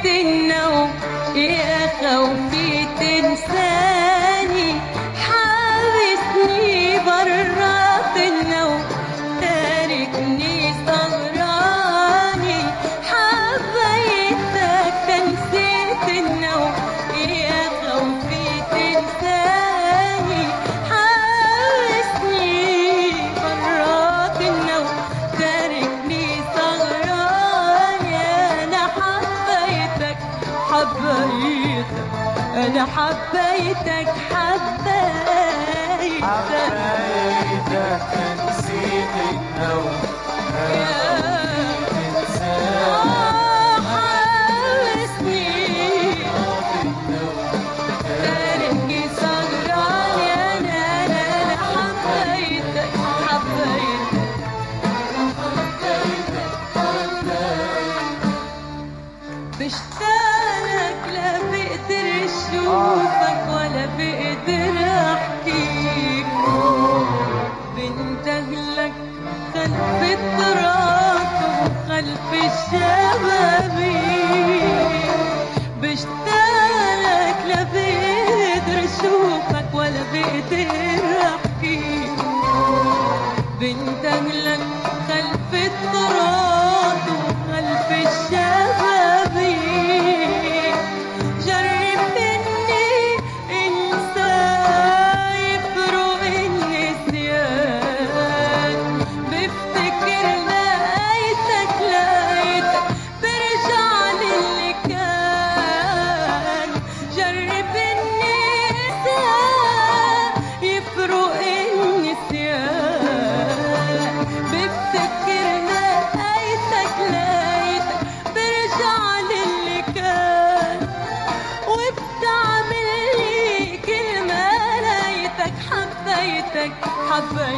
النوم يا خوفي تنساني، حابسني برات النوم تاركني سهراني، حبيتك تنسيت النوم يا خوفي تنساني، حابسني برات النوم تاركني سهراني. أنا حبيتك حبيتك نسيت النوم حبسني تاركني سهراني. أنا حبيتك بشتاقلك لا بقدر اشوفك ولا بقدر احكيك، بنتهلك خلف الطرق وخلف الشبابيك، بشتاقلك لا بقدر اشوفك ولا بقدر احكيك، بنتهلك خلف الطرق وخلف الشبابيك، جرب اني انسى يفرق النسيان، بفتكر لقيتك برجع للي كان، جرب اني انسى يفرق النسيان، بفتكر لقيتك برجع للي كان، وبتعمل لي كل ما لقيتك حبيتك